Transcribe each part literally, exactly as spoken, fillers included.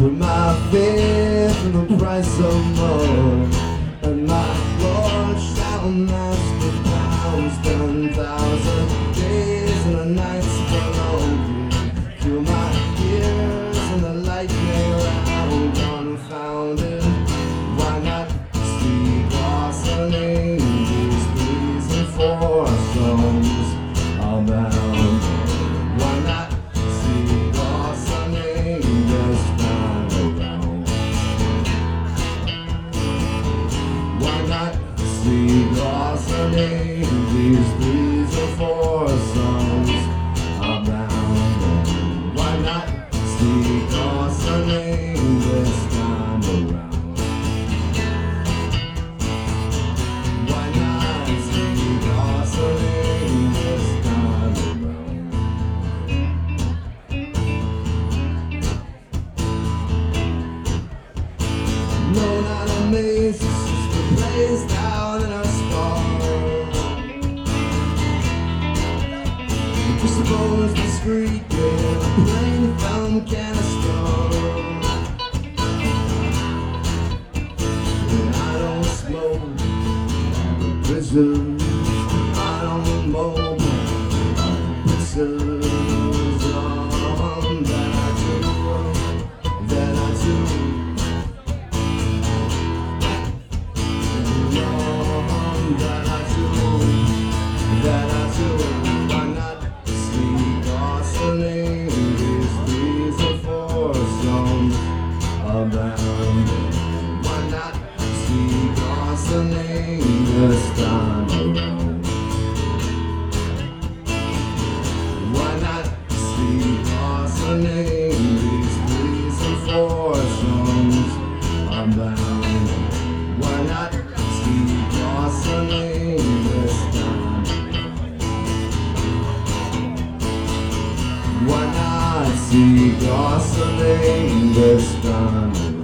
Put my faith in the price of more, and my Lord shall master pounds, ten thousand days and a night's below. Kill my ears and the lightning round, confounded. Why not speak blossoming? These threes and four songs are bound. Why not speak blossoming this time around? Why not speak blossoming? These threes and four songs are bound. Why not speak blossoming this time around? Why not speak blossoming this time around? No, not a maze, it's just a place down in a star. Just suppose discreet, yeah, a plain found canister. And I don't smoke pistols, I don't mow pistols. Um, that I do, that I do. Um, that I do, that I do. Why not speak blossoming? These threes and four songs are bound. Why not speak blossoming this time around? Why not speak blossoming? These threes and four songs are bound. Why not speak blossoming this time around? Why not speak blossoming this time around?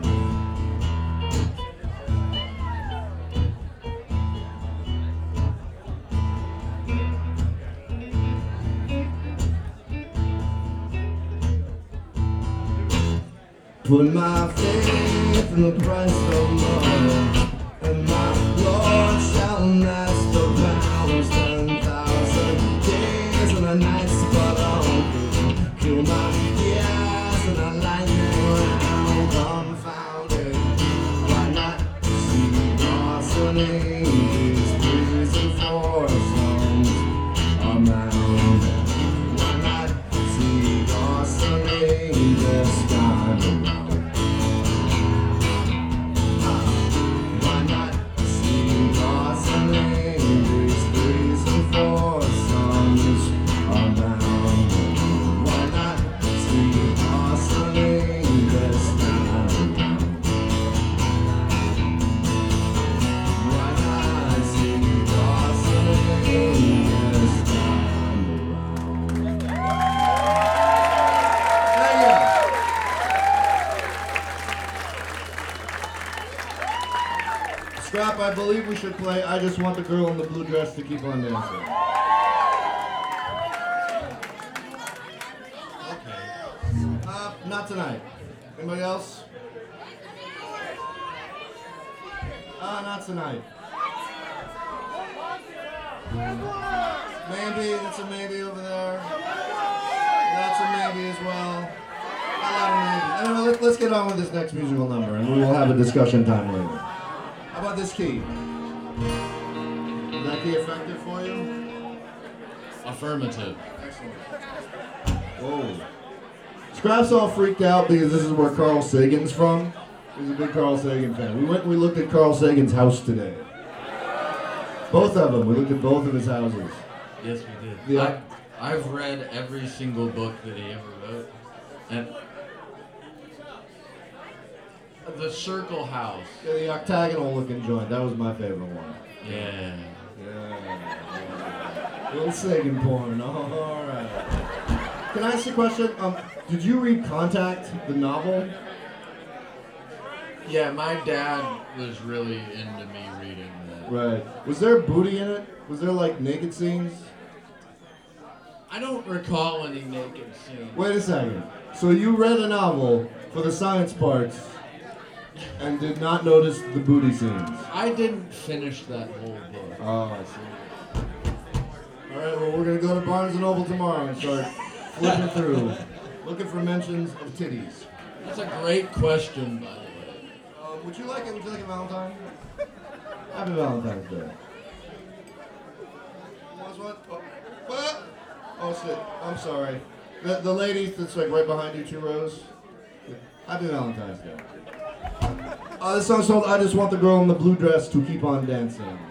Put my faith in the price of love, and my Lord shall master pounds, ten thousand days and a night's below. Kill my ears and a lightning round, confounded. Why not see blossoming? These threes and four songs are bound. Why not see blossoming this time around? Why not see blossoming? These threes and four songs are bound. Why not see blossoming this time around? Why not see blossoming this time around? Thank you. Scrap, I believe we should play I Just Want the Girl in the Blue Dress to Keep on Dancing. Okay. Uh, not tonight. Anybody else? Uh, not tonight. Maybe, that's a maybe over there. That's a maybe as well. A lot of maybe. Anyway, let, let's get on with this next musical number and we will have a discussion time later. How about this key? Is that key effective for you? Affirmative. Excellent. Whoa. Scrap's all freaked out because this is where Carl Sagan's from. He's a big Carl Sagan fan. We went and we looked at Carl Sagan's house today. Both of them. We looked at both of his houses. Yes, we did. Yeah. I, I've read every single book that he ever wrote. And The Circle House. Yeah, the octagonal looking joint. That was my favorite one. Yeah. Yeah. Little Sagan porn. Oh, all right. Can I ask you a question? Um, did you read Contact, the novel? Yeah, my dad was really into me reading that. Right. Was there booty in it? Was there like naked scenes? I I don't recall any naked scenes. Wait a second. So you read a novel for the science parts and did not notice the booty scenes? I didn't finish that whole book. Oh, I see. All right, well, we're going to go to Barnes and Noble tomorrow and start flipping through, looking for mentions of titties. That's a great question, by the way. Uh, would you like it? Would you like a Valentine? Happy Valentine's Day. What's what? Oh, what? Oh, shit. I'm sorry. The, the lady that's like right behind you, two rows. Happy Valentine's Day. Uh, this song's called I Just Want the Girl in the Blue Dress to Keep on Dancing.